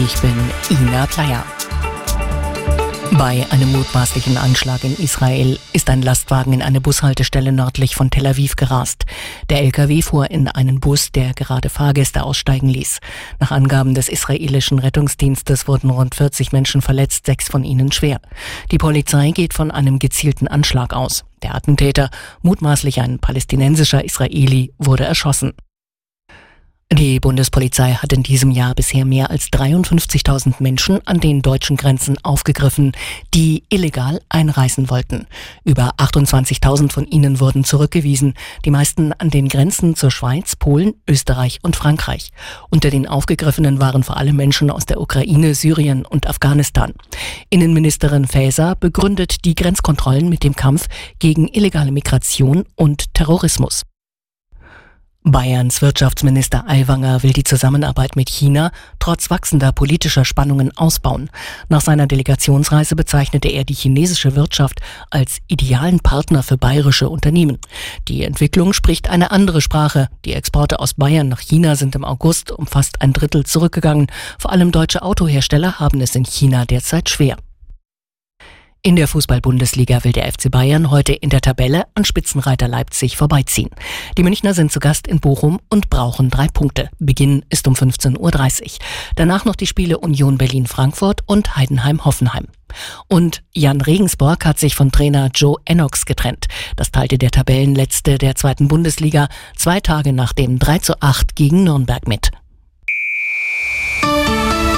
Ich bin Ina Pleyer. Bei einem mutmaßlichen Anschlag in Israel ist ein Lastwagen in eine Bushaltestelle nördlich von Tel Aviv gerast. Der LKW fuhr in einen Bus, der gerade Fahrgäste aussteigen ließ. Nach Angaben des israelischen Rettungsdienstes wurden rund 40 Menschen verletzt, 6 von ihnen schwer. Die Polizei geht von einem gezielten Anschlag aus. Der Attentäter, mutmaßlich ein palästinensischer Israeli, wurde erschossen. Die Bundespolizei hat in diesem Jahr bisher mehr als 53.000 Menschen an den deutschen Grenzen aufgegriffen, die illegal einreisen wollten. Über 28.000 von ihnen wurden zurückgewiesen, die meisten an den Grenzen zur Schweiz, Polen, Österreich und Frankreich. Unter den Aufgegriffenen waren vor allem Menschen aus der Ukraine, Syrien und Afghanistan. Innenministerin Faeser begründet die Grenzkontrollen mit dem Kampf gegen illegale Migration und Terrorismus. Bayerns Wirtschaftsminister Aiwanger will die Zusammenarbeit mit China trotz wachsender politischer Spannungen ausbauen. Nach seiner Delegationsreise bezeichnete er die chinesische Wirtschaft als idealen Partner für bayerische Unternehmen. Die Entwicklung spricht eine andere Sprache. Die Exporte aus Bayern nach China sind im August um fast ein Drittel zurückgegangen. Vor allem deutsche Autohersteller haben es in China derzeit schwer. In der Fußball-Bundesliga will der FC Bayern heute in der Tabelle an Spitzenreiter Leipzig vorbeiziehen. Die Münchner sind zu Gast in Bochum und brauchen 3 Punkte. Beginn ist um 15:30 Uhr. Danach noch die Spiele Union Berlin-Frankfurt und Heidenheim-Hoffenheim. Und Jan Regensburg hat sich von Trainer Joe Ennox getrennt. Das teilte der Tabellenletzte der 2. Bundesliga 2 Tage nach dem 3:8 gegen Nürnberg mit.